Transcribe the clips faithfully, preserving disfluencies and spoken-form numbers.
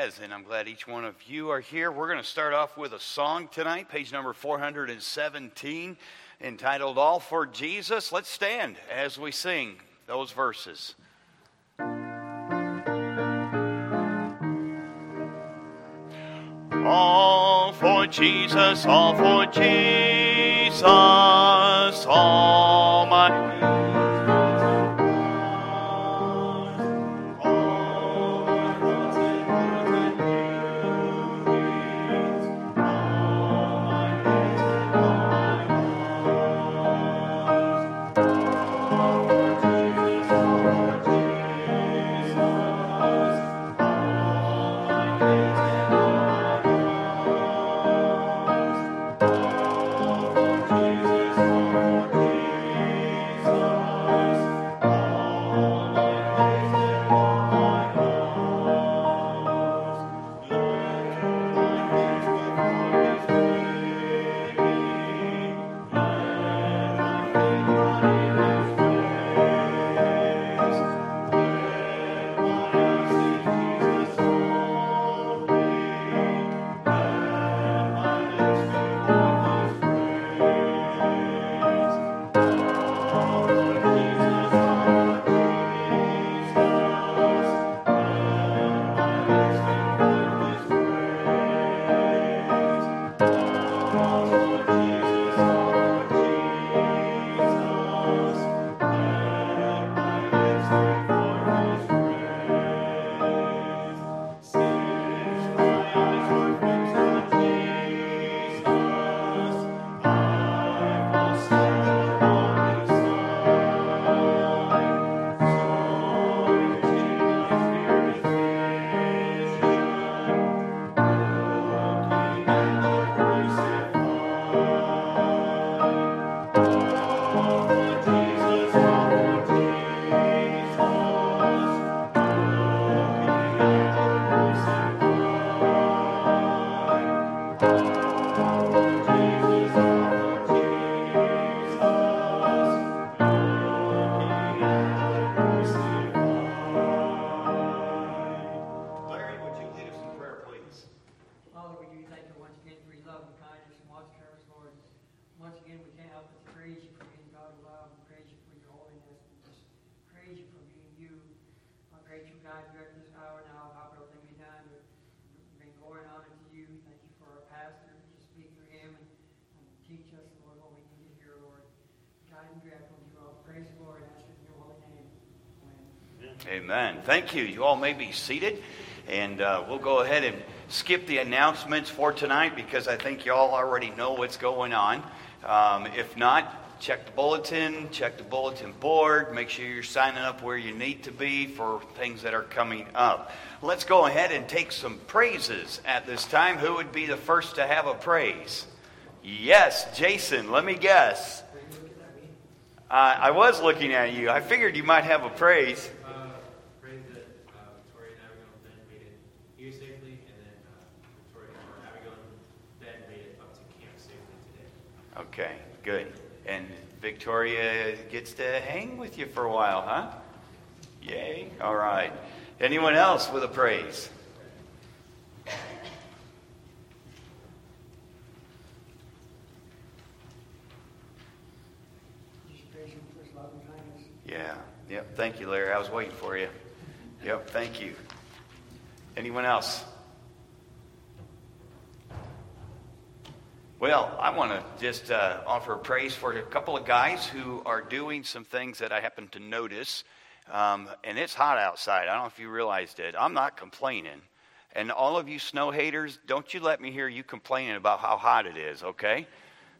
has, and I'm glad each one of you are here. We're going to start off with a song tonight, page number four hundred seventeen, entitled All for Jesus. Let's stand as we sing those verses. All for Jesus, all for Jesus, all my Amen. Thank you. You all may be seated, and uh, we'll go ahead and skip the announcements for tonight because I think you all already know what's going on. Um, if not, check the bulletin, check the bulletin board, make sure you're signing up where you need to be for things that are coming up. Let's go ahead and take some praises at this time. Who would be the first to have a praise? Yes, Jason, let me guess. Uh, I was looking at you. I figured you might have a praise. Okay, good. And Victoria gets to hang with you for a while, huh? Yay. All right. Anyone else with a praise? Yeah. Yep. Thank you, Larry. I was waiting for you. Yep. Thank you. Anyone else? Well, I want to just uh, offer praise for a couple of guys who are doing some things that I happen to notice. Um, and it's hot outside. I don't know if you realized it. I'm not complaining. And all of you snow haters, don't you let me hear you complaining about how hot it is, okay?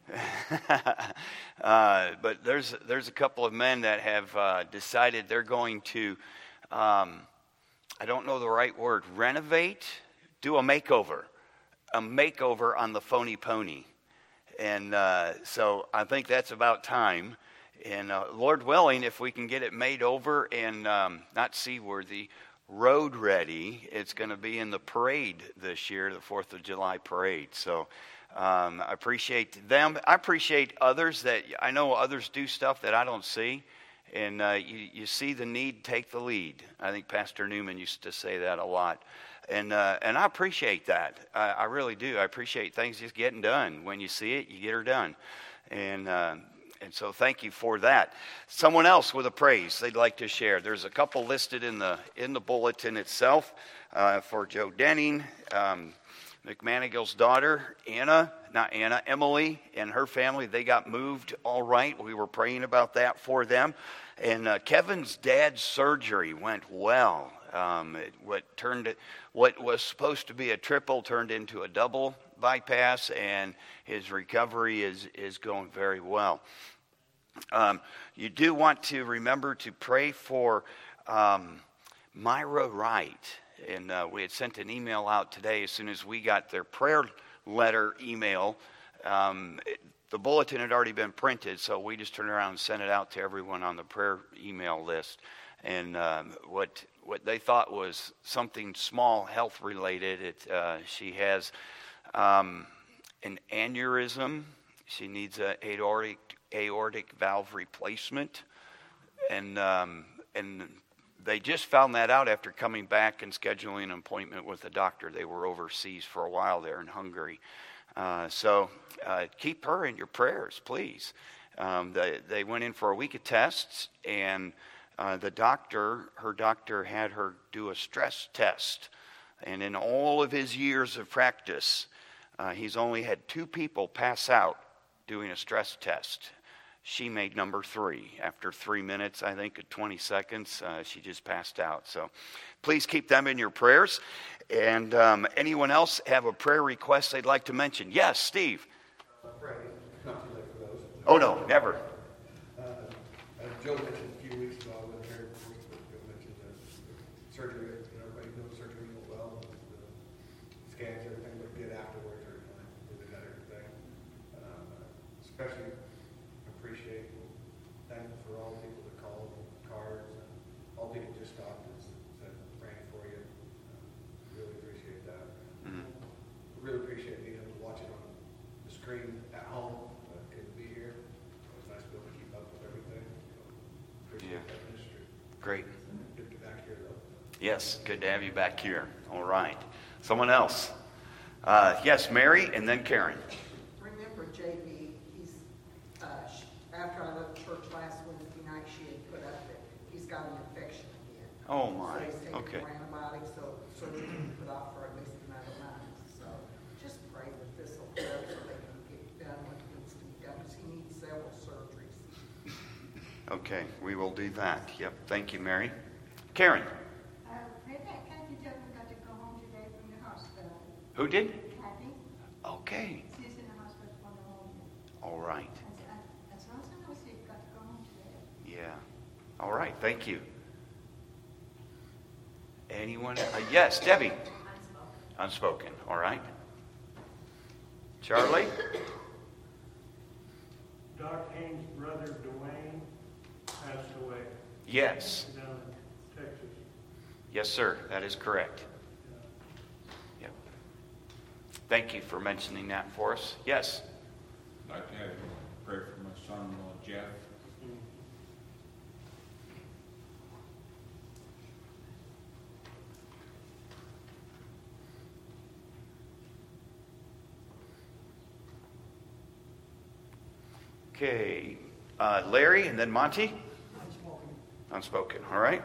uh, but there's there's a couple of men that have uh, decided they're going to, um, I don't know the right word, renovate, do a makeover. a makeover on the Phony Pony. And uh, so I think that's about time. And uh, Lord willing, if we can get it made over and um, not seaworthy, road ready, it's going to be in the parade this year, the fourth of July parade. So um, I appreciate them. I appreciate others that, I know others do stuff that I don't see. and uh, you, you see the need, take the lead. I think Pastor Newman used to say that a lot. And uh, and I appreciate that. I, I really do. I appreciate things just getting done. When you see it, you get her done. And uh, and so thank you for that. Someone else with a praise they'd like to share. There's a couple listed in the in the bulletin itself uh, for Joe Denning, um, McManigill's daughter, Anna, not Anna, Emily, and her family. They got moved all right. We were praying about that for them. And uh, Kevin's dad's surgery went well. Um, it, what turned it, what was supposed to be a triple turned into a double bypass, and his recovery is is going very well. Um, you do want to remember to pray for um, Myra Wright, and uh, we had sent an email out today as soon as we got their prayer letter email. Um, it, the bulletin had already been printed, so we just turned around and sent it out to everyone on the prayer email list. And um, what what they thought was something small, health related. It uh, she has um, an aneurysm. She needs an aortic aortic valve replacement, and um, and they just found that out after coming back and scheduling an appointment with a doctor. They were overseas for a while there in Hungary, uh, so uh, keep her in your prayers, please. Um, they they went in for a week of tests, and Uh, the doctor, her doctor had her do a stress test. And in all of his years of practice, uh, he's only had two people pass out doing a stress test. She made number three. After three minutes, I think, at twenty seconds, uh, she just passed out. So please keep them in your prayers. And um, anyone else have a prayer request they'd like to mention? Yes, Steve. Uh, pray. Not too late for those. Oh, no, never. Uh, uh, Joe mentioned a few weeks ago, I wasn't here before, but Joe mentioned the surgery. You know, everybody knows surgery went well. The scans, everything looked good afterwards. Everything really got everything. Um, especially appreciate and thankful for all the people that called, cards, and all the people just stopped and said praying for you. Um, really appreciate that. Mm-hmm. Really appreciate being able to watch it on the screen at home. Uh, couldn't be here. It was nice to be able to keep up with everything. So, appreciate Yeah. that ministry. Great. Good to be back here, though. Yes, good to have you back here. All right. Someone else? Uh, yes, Mary, and then Karen. Remember J B, he's, uh, sh- after I left church last Wednesday night, she had put up that he's got an infection again. Oh, my. So he's taking Okay. more antibiotics, so surgery can be put off for at least another month. So just pray that this will help so they can get done what needs to be done, because he needs several surgeries. Okay, we will do that. Yep, thank you, Mary. Karen. Uh, Pray that Kathy Tubman got to go home today from the hospital. Who did? Kathy, Okay. she's in the hospital for pneumonia. All right. As, as long as I know, she got to go home today. Yeah. All right, thank you. Anyone? Uh, yes, Debbie. Unspoken. Unspoken. All right. Charlie? Doc Haynes' brother Dwayne passed away Yes. down in Texas. Yes, sir. That is correct. Yep. Thank you for mentioning that for us. Yes. I'd like to have you pray for my son-in-law, Jeff. Okay. Uh, Larry and then Monty? Unspoken. Unspoken. All right.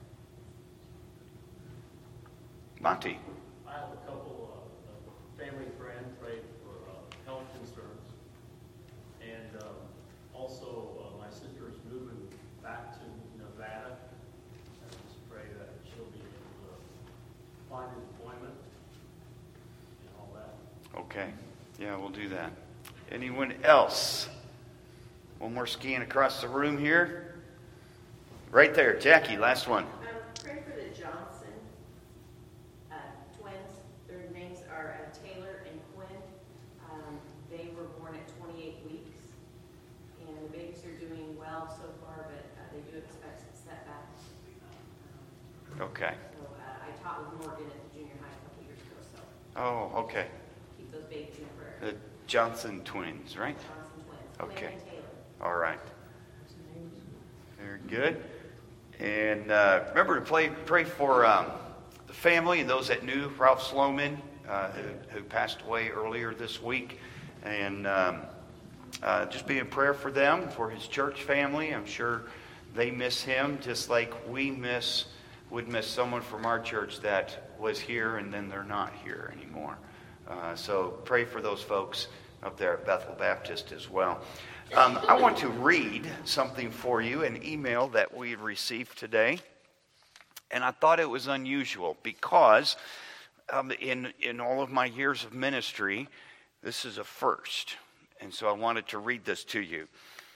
Monty. I have a couple of uh, family friends prayed for uh, health concerns. And um, also, uh, my sister is moving back to Nevada. I just pray that she'll be able to find employment and all that. Okay. Yeah, we'll do that. Anyone else? One more skiing across the room here. Right there. Jackie, last one. Um, pray for the Johnson uh, twins. Their names are uh, Taylor and Quinn. Um, they were born at twenty-eight weeks, and the babies are doing well so far, but uh, they do expect some setbacks. Okay. So uh, I taught with Morgan at the junior high a couple years ago, so Oh, okay. keep those babies in prayer. The Johnson twins, right? Johnson twins, Okay. Quinn and Taylor. All right. Very good. And uh, remember to play, pray for um, the family and those that knew Ralph Sloman, uh, who, who passed away earlier this week. And um, uh, just be in prayer for them, for his church family. I'm sure they miss him just like we miss would miss someone from our church that was here and then they're not here anymore. Uh, so pray for those folks up there at Bethel Baptist as well. Um, I want to read something for you, an email that we received today. And I thought it was unusual because um, in, in all of my years of ministry, this is a first. And so I wanted to read this to you.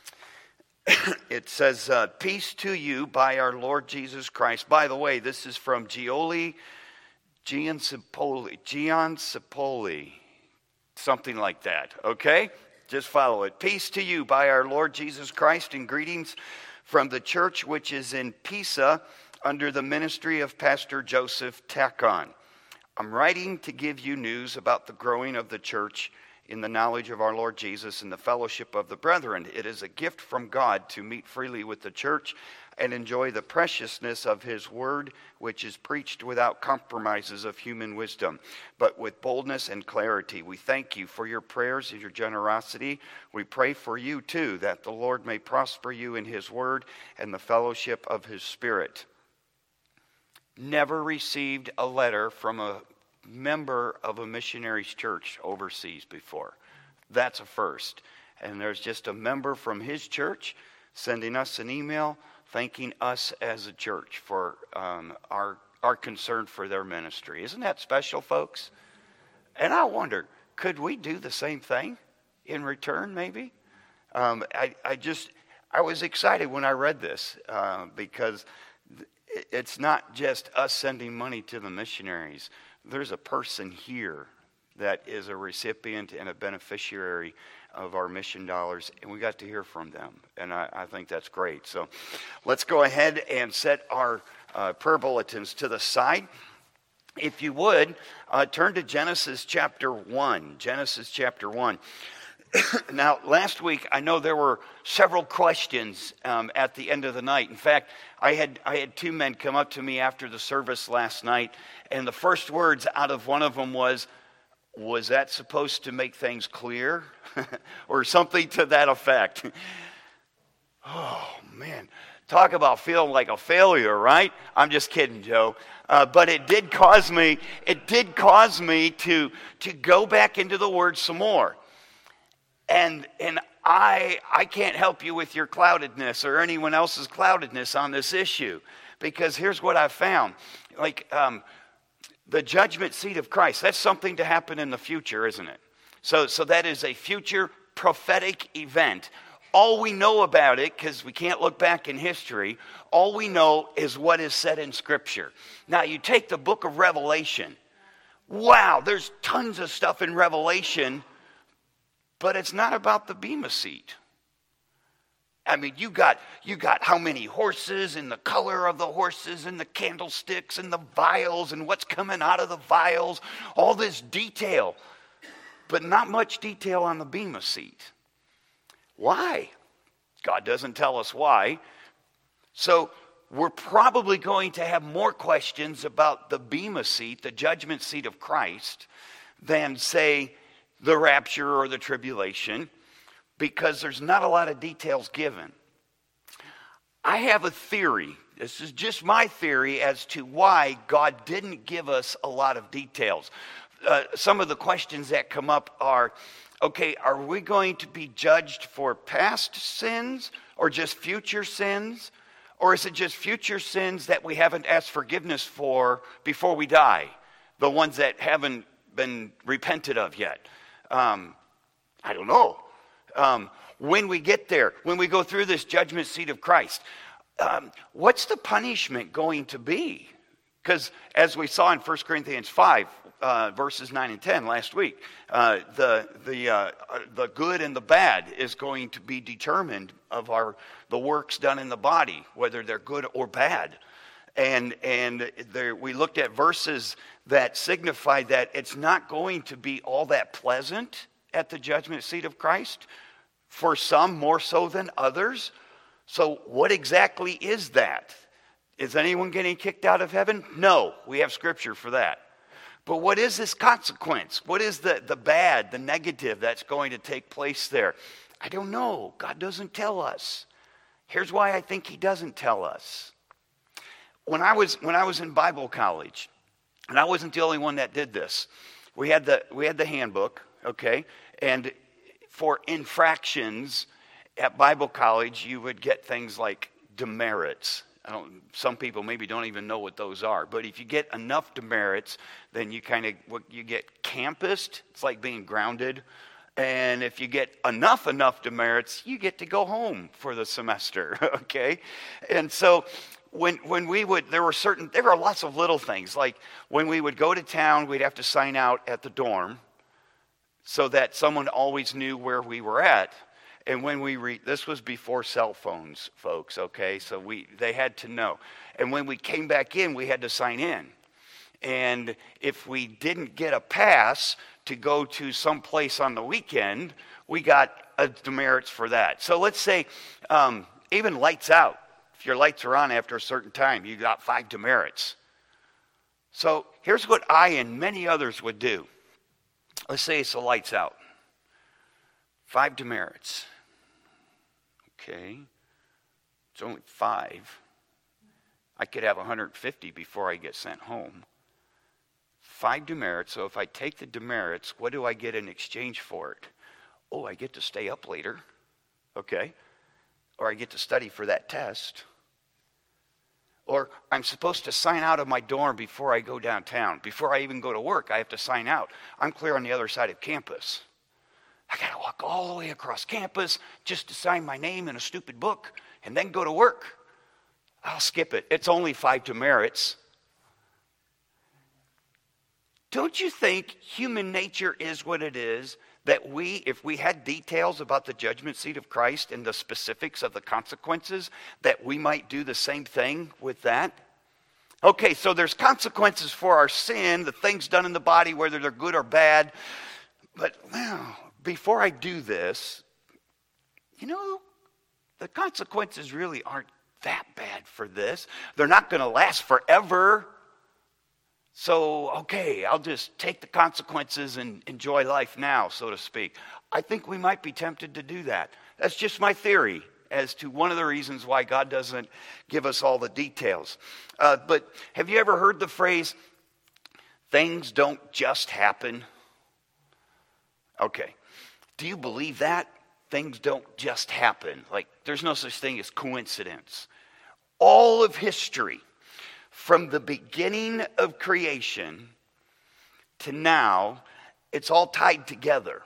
It says, uh, peace to you by our Lord Jesus Christ. By the way, this is from Gioli Giancipoli, Giancipoli, something like that, okay? Just follow it. Peace to you by our Lord Jesus Christ, and greetings from the church which is in Pisa under the ministry of Pastor Joseph Takon. I'm writing to give you news about the growing of the church in the knowledge of our Lord Jesus and the fellowship of the brethren. It is a gift from God to meet freely with the church and enjoy the preciousness of his word, which is preached without compromises of human wisdom, but with boldness and clarity. We thank you for your prayers and your generosity. We pray for you too, that the Lord may prosper you in his word and the fellowship of his spirit. Never received a letter from a member of a missionary's church overseas before. That's a first. And there's just a member from his church sending us an email thanking us as a church for um, our our concern for their ministry. Isn't that special, folks? And I wonder, could we do the same thing in return, maybe? Um, I, I just, I was excited when I read this uh, because it's not just us sending money to the missionaries. There's a person here that is a recipient and a beneficiary of our mission dollars, and we got to hear from them, and I, I think that's great. So let's go ahead and set our uh, prayer bulletins to the side. If you would, uh, turn to Genesis chapter one. Genesis chapter one. Now, last week, I know there were several questions um, at the end of the night. In fact, I had I had two men come up to me after the service last night, and the first words out of one of them was, was that supposed to make things clear? Or something to that effect. Oh, man. Talk about feeling like a failure, right? I'm just kidding, Joe. Uh, but it did cause me, it did cause me to, to go back into the Word some more. And and I I can't help you with your cloudedness or anyone else's cloudedness on this issue, because here's what I've found. Like um, the judgment seat of Christ, that's something to happen in the future, isn't it? So so that is a future prophetic event. All we know about it, because we can't look back in history, all we know is what is said in Scripture. Now you take the book of Revelation. Wow, there's tons of stuff in Revelation. But it's not about the Bema seat. I mean, you got you got how many horses and the color of the horses and the candlesticks and the vials and what's coming out of the vials, all this detail, but not much detail on the Bema seat. Why? God doesn't tell us why. So we're probably going to have more questions about the Bema seat, the judgment seat of Christ, than, say, the rapture or the tribulation, because there's not a lot of details given. I have a theory. This is just my theory as to why God didn't give us a lot of details. Uh, some of the questions that come up are, okay, are we going to be judged for past sins or just future sins? Or is it just future sins that we haven't asked forgiveness for before we die? The ones that haven't been repented of yet? Um, I don't know. Um, when we get there, when we go through this judgment seat of Christ, um, what's the punishment going to be? Because as we saw in First Corinthians five, uh, verses nine and ten last week, uh, the the uh, the good and the bad is going to be determined of our the works done in the body, whether they're good or bad. And and there, we looked at verses that signify that it's not going to be all that pleasant at the judgment seat of Christ. For some, more so than others. So what exactly is that? Is anyone getting kicked out of heaven? No, we have scripture for that. But what is this consequence? What is the, the bad, the negative that's going to take place there? I don't know. God doesn't tell us. Here's why I think he doesn't tell us. When I was when I was in Bible college, and I wasn't the only one that did this, we had the we had the handbook, okay? And for infractions at Bible college, you would get things like demerits. I don't, some people maybe don't even know what those are. But if you get enough demerits, then you kind of you get campused. It's like being grounded. And if you get enough, enough demerits, you get to go home for the semester, okay? And so when when we would, there were certain, there were lots of little things. Like when we would go to town, we'd have to sign out at the dorm so that someone always knew where we were at. And when we re, this was before cell phones, folks, okay? So we they had to know. And when we came back in, we had to sign in. And if we didn't get a pass to go to some place on the weekend, we got a demerits for that. So let's say um, even lights out. If your lights are on after a certain time, you got five demerits. So here's what I and many others would do. Let's say it's the lights out. Five demerits. Okay. It's only five. I could have one hundred fifty before I get sent home. Five demerits. So if I take the demerits, what do I get in exchange for it? Oh, I get to stay up later. Okay. Or I get to study for that test. Or I'm supposed to sign out of my dorm before I go downtown. Before I even go to work, I have to sign out. I'm clear on the other side of campus. I got to walk all the way across campus just to sign my name in a stupid book and then go to work. I'll skip it. It's only five demerits. Don't you think human nature is what it is? That we, if we had details about the judgment seat of Christ and the specifics of the consequences, that we might do the same thing with that? Okay, so there's consequences for our sin, the things done in the body, whether they're good or bad. But, well, before I do this, you know, the consequences really aren't that bad for this. They're not going to last forever. So, okay, I'll just take the consequences and enjoy life now, so to speak. I think we might be tempted to do that. That's just my theory as to one of the reasons why God doesn't give us all the details. Uh, but have you ever heard the phrase, things don't just happen? Okay. Do you believe that? Things don't just happen. Like, there's no such thing as coincidence. All of history, from the beginning of creation to now, it's all tied together.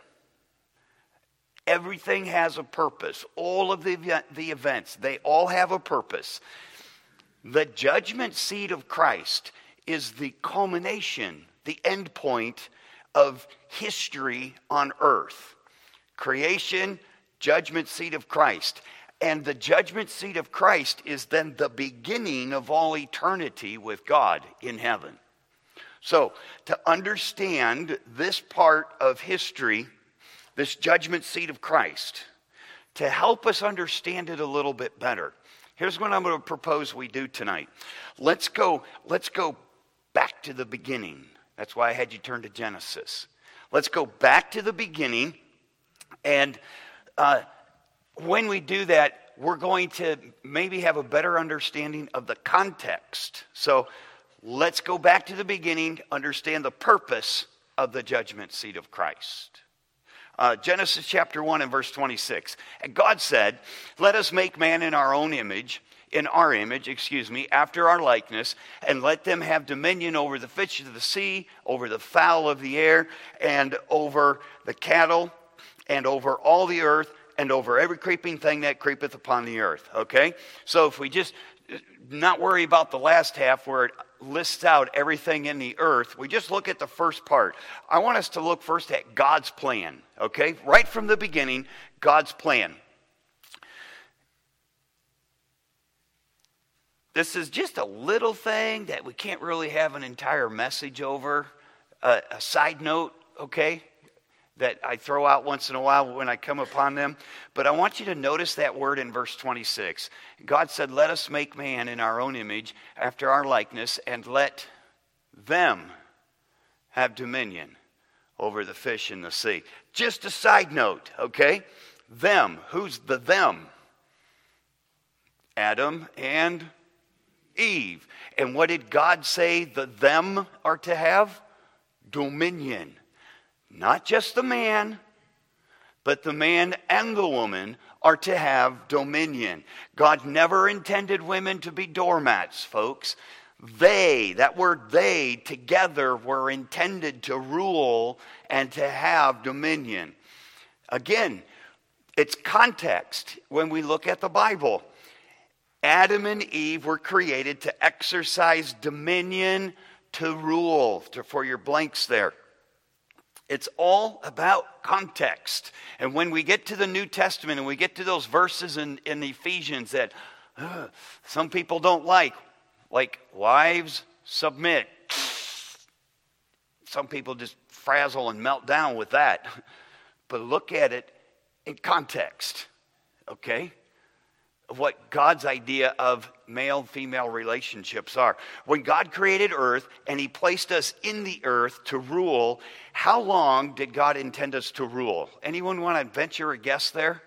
Everything has a purpose. All of the, the events, they all have a purpose. The judgment seat of Christ is the culmination, the end point of history on earth. Creation, judgment seat of Christ. And the judgment seat of Christ is then the beginning of all eternity with God in heaven. So, to understand this part of history, this judgment seat of Christ, to help us understand it a little bit better, here's what I'm going to propose we do tonight. Let's go, let's go back to the beginning. That's why I had you turn to Genesis. Let's go back to the beginning, and uh, when we do that, we're going to maybe have a better understanding of the context. So let's go back to the beginning, understand the purpose of the judgment seat of Christ. Uh, Genesis chapter one and verse twenty-six. And God said, let us make man in our own image, in our image, excuse me, after our likeness, and let them have dominion over the fish of the sea, over the fowl of the air, and over the cattle, and over all the earth, and over every creeping thing that creepeth upon the earth. Okay? So if we just not worry about the last half where it lists out everything in the earth, we just look at the first part. I want us to look first at God's plan. Okay? Right from the beginning, God's plan. This is just a little thing that we can't really have an entire message over. Uh, a side note, okay? that I throw out once in a while when I come upon them. But I want you to notice that word in verse twenty-six. God said, let us make man in our own image, after our likeness, and let them have dominion over the fish in the sea. Just a side note, okay? Them. Who's the them? Adam and Eve. And what did God say the them are to have? Dominion. Not just the man, but the man and the woman are to have dominion. God never intended women to be doormats, folks. They, that word they, together were intended to rule and to have dominion. Again, it's context when we look at the Bible. Adam and Eve were created to exercise dominion, to rule, to, for your blanks there. It's all about context. And when we get to the New Testament and we get to those verses in, in Ephesians that uh, some people don't like, like wives submit. Some people just frazzle and melt down with that. But look at it in context, okay? Of what God's idea of male-female relationships are. When God created earth and he placed us in the earth to rule, how long did God intend us to rule? Anyone want to venture a guess there?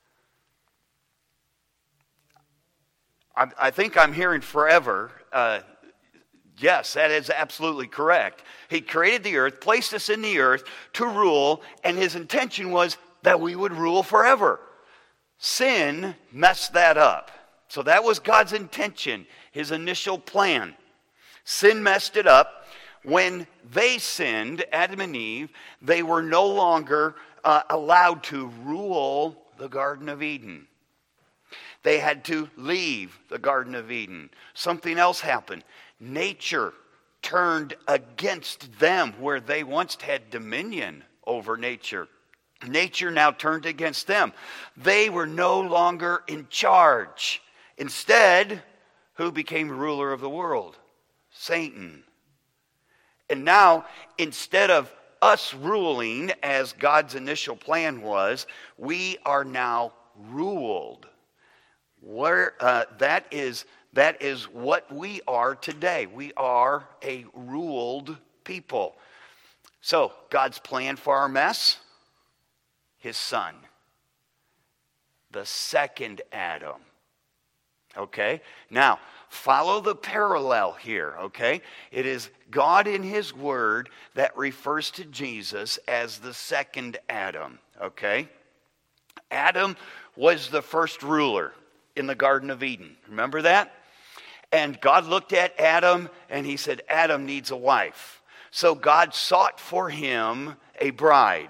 I, I think I'm hearing forever. Uh, yes, that is absolutely correct. He created the earth, placed us in the earth to rule, and his intention was that we would rule forever. Sin messed that up. So that was God's intention, his initial plan. Sin messed it up. When they sinned, Adam and Eve, they were no longer uh, allowed to rule the Garden of Eden. They had to leave the Garden of Eden. Something else happened. Nature turned against them where they once had dominion over nature. Nature now turned against them. They were no longer in charge. Instead, who became ruler of the world? Satan. And now, instead of us ruling as God's initial plan was, we are now ruled. Where uh, that is, that is what we are today. We are a ruled people. So, God's plan for our mess? His son, the second Adam. Okay? Now, follow the parallel here, okay? It is God in his word that refers to Jesus as the second Adam, okay? Adam was the first ruler in the Garden of Eden. Remember that? And God looked at Adam and he said, Adam needs a wife. So God sought for him a bride.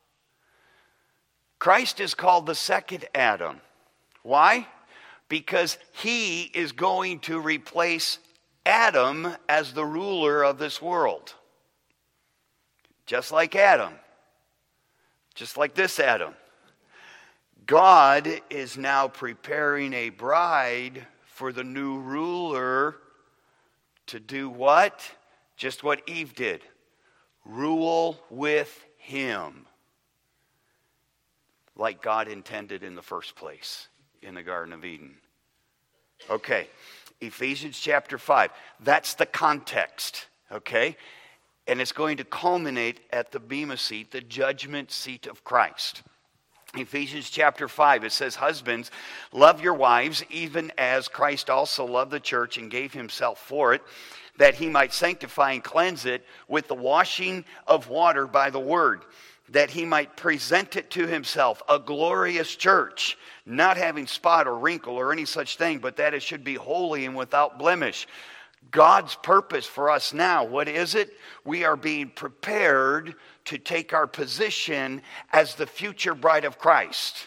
Christ is called the second Adam. Why? Because he is going to replace Adam as the ruler of this world. Just like Adam. Just like this Adam. God is now preparing a bride for the new ruler to do what? Just what Eve did. Rule with him. Like God intended in the first place in the Garden of Eden. Okay, Ephesians chapter five. That's the context, okay? And it's going to culminate at the Bema seat, the judgment seat of Christ. Ephesians chapter five, it says, husbands, love your wives, even as Christ also loved the church and gave himself for it, that he might sanctify and cleanse it with the washing of water by the word, that he might present it to himself, a glorious church, not having spot or wrinkle or any such thing, but that it should be holy and without blemish. God's purpose for us now, what is it? We are being prepared to take our position as the future bride of Christ.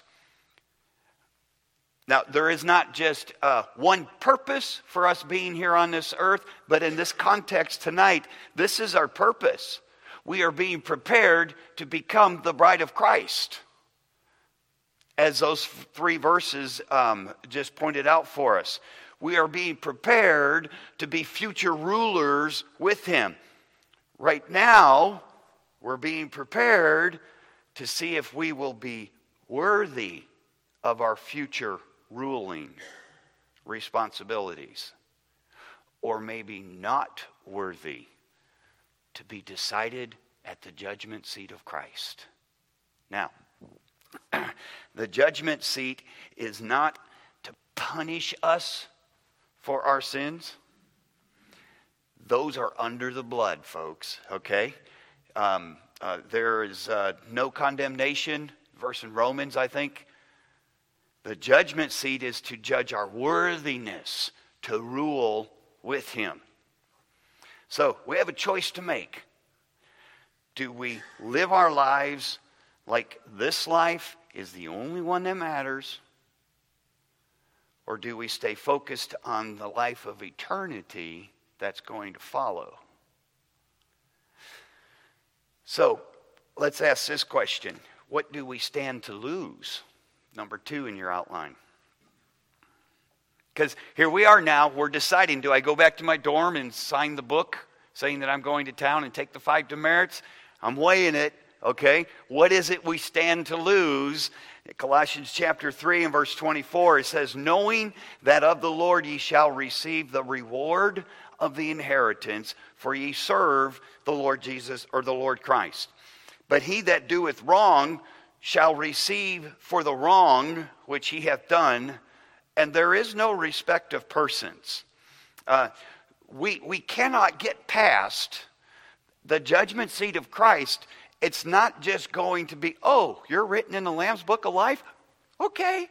Now, there is not just uh, one purpose for us being here on this earth, but in this context tonight, this is our purpose. We are being prepared to become the bride of Christ. As those three verses um, just pointed out for us. We are being prepared to be future rulers with him. Right now, we're being prepared to see if we will be worthy of our future ruling responsibilities, or maybe not worthy to be decided at the judgment seat of Christ. Now, the judgment seat is not to punish us for our sins. Those are under the blood, folks, okay? Um, uh, there is uh, no condemnation, verse in Romans, I think. The judgment seat is to judge our worthiness to rule with him. So we have a choice to make. Do we live our lives like this life is the only one that matters? Or do we stay focused on the life of eternity that's going to follow? So let's ask this question. What do we stand to lose? Number two in your outline. Because here we are now, we're deciding, do I go back to my dorm and sign the book saying that I'm going to town and take the five demerits? I'm weighing it, okay? What is it we stand to lose? In Colossians chapter three and verse twenty-four, it says, knowing that of the Lord ye shall receive the reward of the inheritance, for ye serve the Lord Jesus, or the Lord Christ. But he that doeth wrong shall receive for the wrong which he hath done, and there is no respect of persons. Uh, we, we cannot get past the judgment seat of Christ. It's not just going to be, oh, you're written in the Lamb's Book of Life? Okay.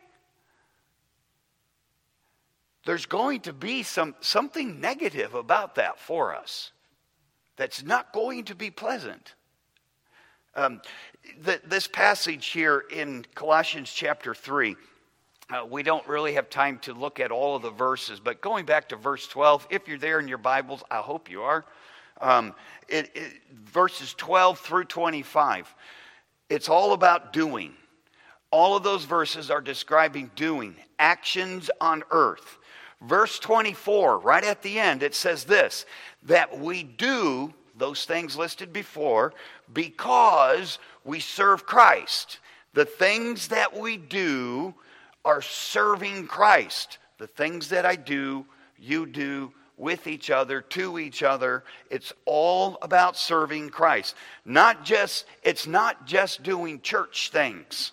There's going to be some something negative about that for us that's not going to be pleasant. Um, the, this passage here in Colossians chapter three, uh, we don't really have time to look at all of the verses, but going back to verse twelve, if you're there in your Bibles, I hope you are, um, it, it, verses twelve through twenty-five, it's all about doing. All of those verses are describing doing, actions on earth. Verse twenty-four, right at the end, it says this, that we do those things listed before because we serve Christ. The things that we do are serving Christ. The things that I do, you do with each other, to each other. It's all about serving Christ. Not just, it's not just doing church things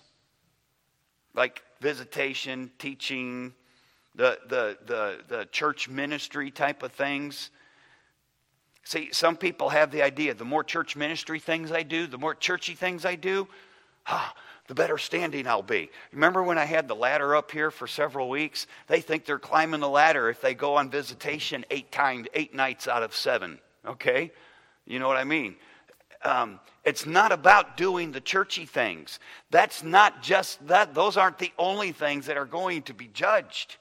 like visitation, teaching, the the the, the church ministry type of things. See, some people have the idea, the more church ministry things I do, the more churchy things I do, ah, the better standing I'll be. Remember when I had the ladder up here for several weeks? They think they're climbing the ladder if they go on visitation eight times, eight nights out of seven. Okay? You know what I mean? Um, it's not about doing the churchy things. That's not just that. Those aren't the only things that are going to be judged.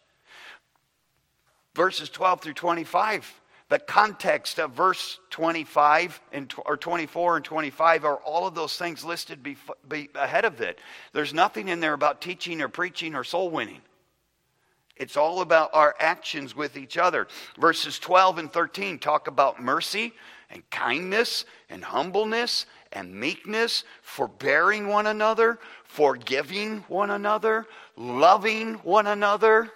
Verses twelve through twenty-five. The context of verse twenty-five and or twenty-four and twenty-five are all of those things listed be, be ahead of it. There's nothing in there about teaching or preaching or soul winning. It's all about our actions with each other. Verses twelve and thirteen talk about mercy and kindness and humbleness and meekness, forbearing one another, forgiving one another, loving one another.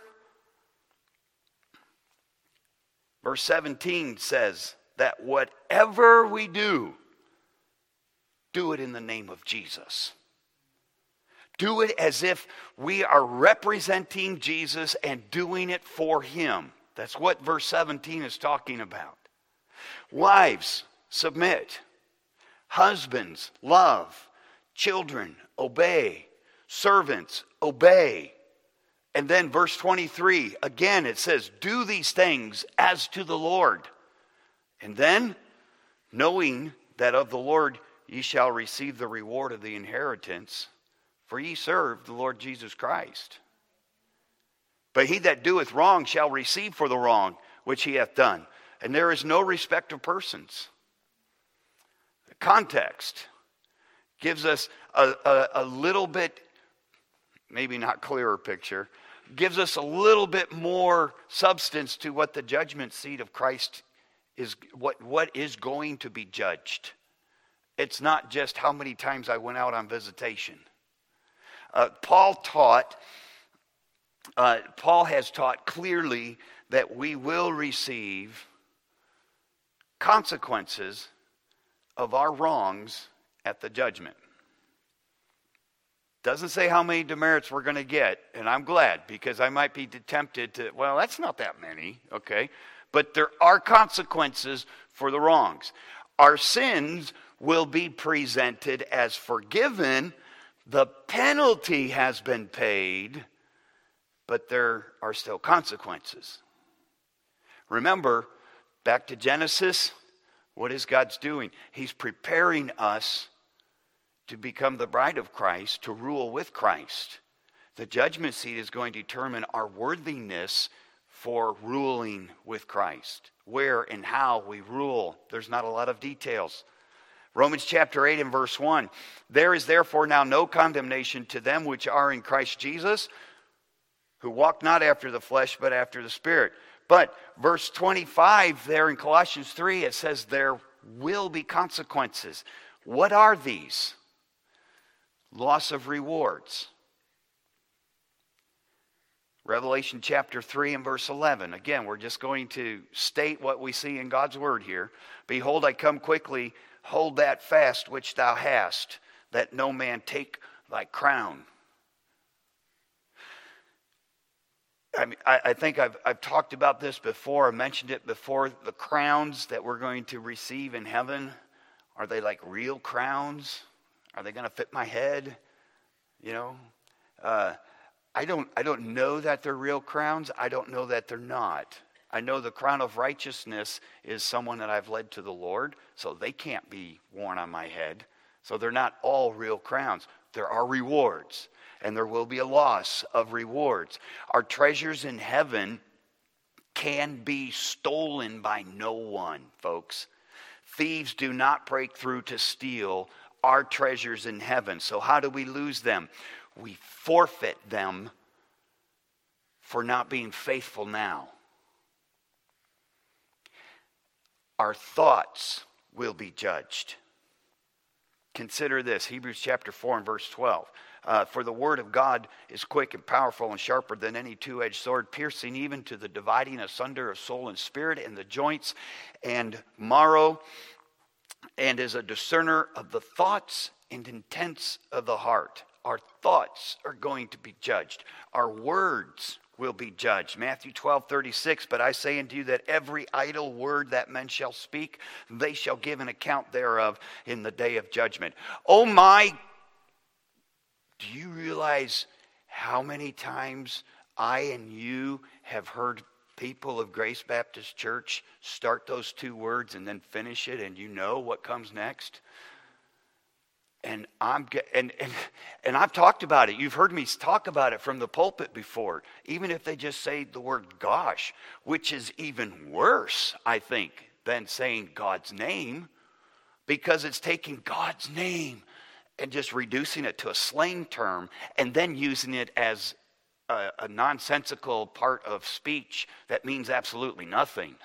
Verse seventeen says that whatever we do, do it in the name of Jesus. Do it as if we are representing Jesus and doing it for him. That's what verse seventeen is talking about. Wives, submit. Husbands, love. Children, obey. Servants, obey. And then verse twenty-three, again it says, do these things as to the Lord. And then, knowing that of the Lord ye shall receive the reward of the inheritance, for ye serve the Lord Jesus Christ. But he that doeth wrong shall receive for the wrong which he hath done. And there is no respect of persons. The context gives us a, a, a little bit, maybe not clearer picture, gives us a little bit more substance to what the judgment seat of Christ is, what, what is going to be judged. It's not just how many times I went out on visitation. Uh, Paul taught, uh, Paul has taught clearly that we will receive consequences of our wrongs at the judgment. Doesn't say how many demerits we're going to get, and I'm glad, because I might be tempted to, well, that's not that many, okay? But there are consequences for the wrongs. Our sins will be presented as forgiven. The penalty has been paid, but there are still consequences. Remember, back to Genesis, what is God's doing? He's preparing us to become the bride of Christ, to rule with Christ. The judgment seat is going to determine our worthiness for ruling with Christ. Where and how we rule. There's not a lot of details. Romans chapter eight and verse one. There is therefore now no condemnation to them which are in Christ Jesus, who walk not after the flesh, but after the Spirit. But verse twenty-five there in Colossians three, it says there will be consequences. What are these? Loss of rewards. Revelation chapter three and verse eleven. Again, we're just going to state what we see in God's word here. Behold, I come quickly. Hold that fast which thou hast, that no man take thy crown. I mean, I, I think I've, I've talked about this before. I mentioned it before. The crowns that we're going to receive in heaven, are they like real crowns? Are they going to fit my head? You know, uh, I don't. I don't know that they're real crowns. I don't know that they're not. I know the crown of righteousness is someone that I've led to the Lord, so they can't be worn on my head. So they're not all real crowns. There are rewards, and there will be a loss of rewards. Our treasures in heaven can be stolen by no one, folks. Thieves do not break through to steal our treasures in heaven. So how do we lose them? We forfeit them for not being faithful now. Our thoughts will be judged. Consider this, Hebrews chapter four and verse twelve. Uh, For the word of God is quick and powerful and sharper than any two-edged sword, piercing even to the dividing asunder of soul and spirit and the joints and marrow, and is a discerner of the thoughts and intents of the heart. Our thoughts are going to be judged. Our words will be judged. Matthew twelve thirty-six, but I say unto you that every idle word that men shall speak, they shall give an account thereof in the day of judgment. Oh my, do you realize how many times I and you have heard people of Grace Baptist Church start those two words and then finish it, and you know what comes next? And I'm and, and and I've talked about it. You've heard me talk about it from the pulpit before. Even if they just say the word gosh, which is even worse, I think, than saying God's name, because it's taking God's name and just reducing it to a slang term and then using it as a, a nonsensical part of speech that means absolutely nothing.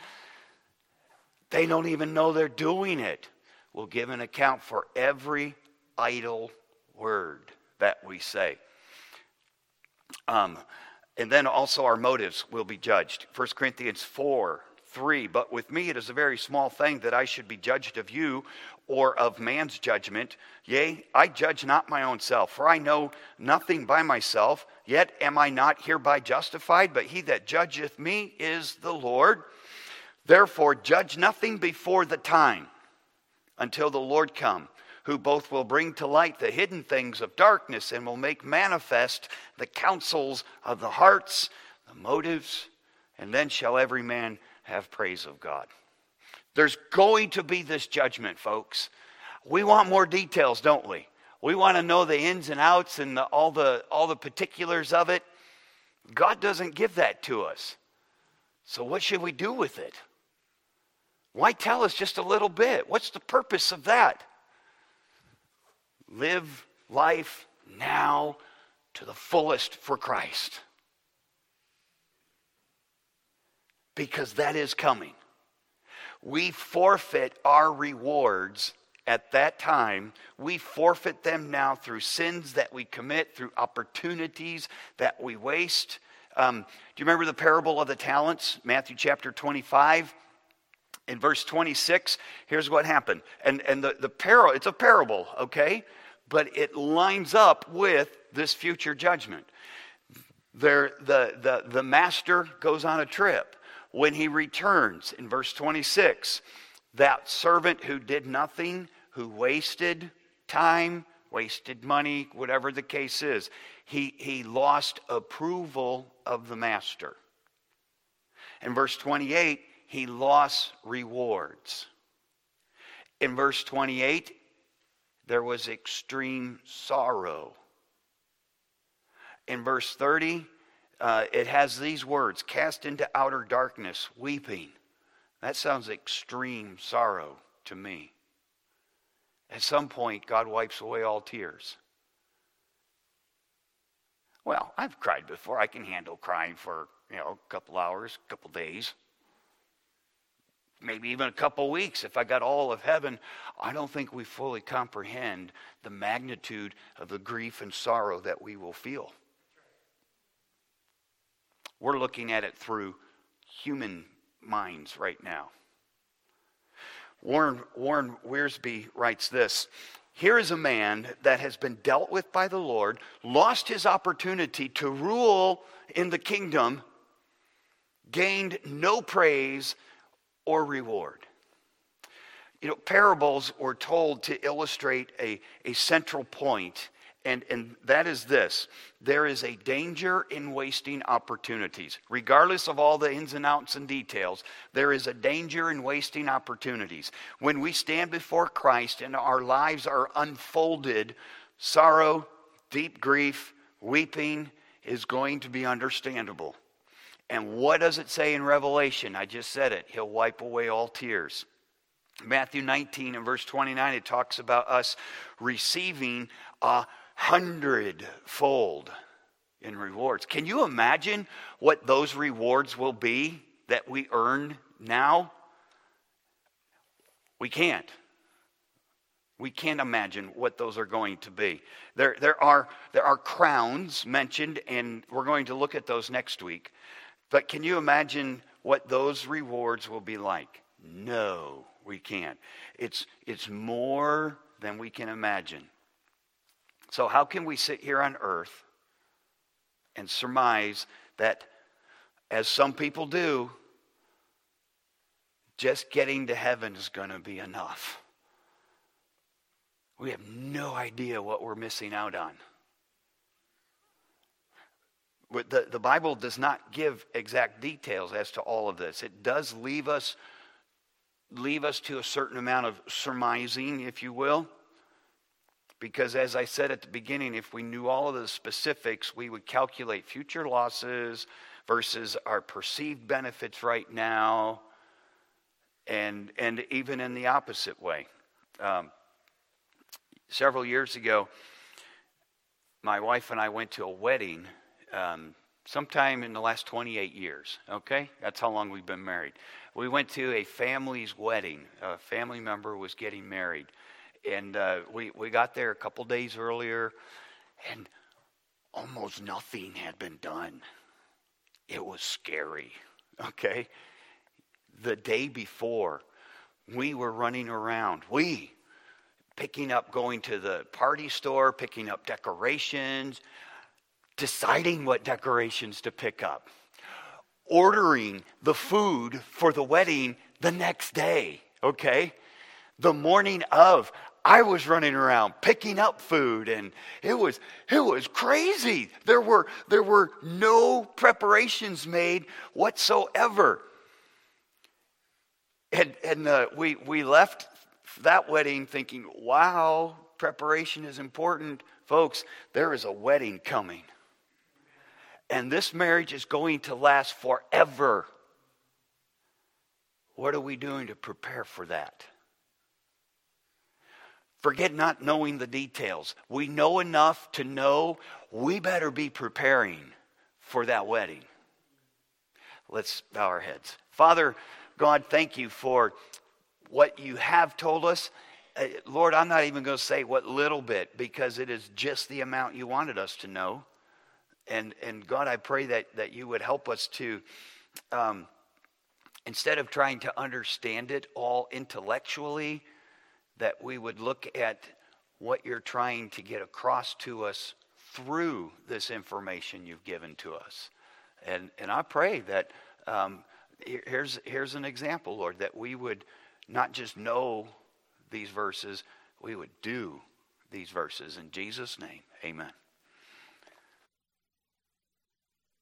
They don't even know they're doing it. We'll give an account for every idle word that we say. Um, and then also our motives will be judged. First Corinthians four, three. But with me it is a very small thing that I should be judged of you or of man's judgment. Yea, I judge not my own self, for I know nothing by myself. Yet am I not hereby justified, but he that judgeth me is the Lord. Therefore judge nothing before the time, until the Lord come, who both will bring to light the hidden things of darkness and will make manifest the counsels of the hearts, the motives, and then shall every man have praise of God. There's going to be this judgment, folks. We want more details, don't we? We want to know the ins and outs and the, all the all the particulars of it. God doesn't give that to us. So what should we do with it? Why tell us just a little bit? What's the purpose of that? Live life now to the fullest for Christ. Because that is coming. We forfeit our rewards at that time, we forfeit them now through sins that we commit, through opportunities that we waste. Um, do you remember the parable of the talents? Matthew chapter twenty-five. In verse twenty-six, here's what happened. And, and the, the parable, it's a parable, okay? But it lines up with this future judgment. There, the, the, the master goes on a trip. When he returns, in verse twenty-six, that servant who did nothing, who wasted time, wasted money, whatever the case is, he, he lost approval of the master. In verse twenty-eight, he lost rewards. In verse twenty-eight, there was extreme sorrow. In verse thirty, uh, it has these words, cast into outer darkness, weeping. That sounds extreme sorrow to me. At some point, God wipes away all tears. Well, I've cried before. I can handle crying for, you know, a couple hours, a couple days. Maybe even a couple weeks if I got all of heaven. I don't think we fully comprehend the magnitude of the grief and sorrow that we will feel. We're looking at it through human minds right now. Warren, Warren Wiersbe writes this. Here is a man that has been dealt with by the Lord, lost his opportunity to rule in the kingdom, gained no praise or reward. You know, parables were told to illustrate a, a central point, and, and that is this. There is a danger in wasting opportunities. Regardless of all the ins and outs and details, there is a danger in wasting opportunities. When we stand before Christ and our lives are unfolded, sorrow, deep grief, weeping is going to be understandable. And what does it say in Revelation? I just said it. He'll wipe away all tears. Matthew nineteen and verse twenty-nine, it talks about us receiving a hundredfold in rewards. Can you imagine what those rewards will be that we earn now? We can't. We can't imagine what those are going to be. There, there are, there are crowns mentioned, and we're going to look at those next week. But can you imagine what those rewards will be like? No, we can't. It's, it's more than we can imagine. So how can we sit here on earth and surmise that, as some people do, just getting to heaven is going to be enough? We have no idea what we're missing out on. The, the Bible does not give exact details as to all of this. It does leave us, leave us to a certain amount of surmising, if you will. Because as I said at the beginning, if we knew all of the specifics, we would calculate future losses versus our perceived benefits right now, and, and even in the opposite way. Um, several years ago, my wife and I went to a wedding Um, sometime in the last twenty-eight years, okay? That's how long we've been married. We went to a family's wedding. A family member was getting married. And uh, we, we got there a couple days earlier, and almost nothing had been done. It was scary, okay? The day before, we were running around. We, picking up, going to the party store, picking up decorations, deciding what decorations to pick up, ordering the food for the wedding the next day, okay? The morning of, I was running around picking up food, and it was it was crazy. There were there were no preparations made whatsoever. And and uh, we we left that wedding thinking, wow, preparation is important, folks. There is a wedding coming. And this marriage is going to last forever. What are we doing to prepare for that? Forget not knowing the details. We know enough to know we better be preparing for that wedding. Let's bow our heads. Father God, thank you for what you have told us uh, Lord, I'm not even going to say what little bit, because it is just the amount you wanted us to know. And and God, I pray that, that you would help us to, um, instead of trying to understand it all intellectually, that we would look at what you're trying to get across to us through this information you've given to us. And and I pray that um, here's here's an example, Lord, that we would not just know these verses, we would do these verses. In Jesus' name, amen.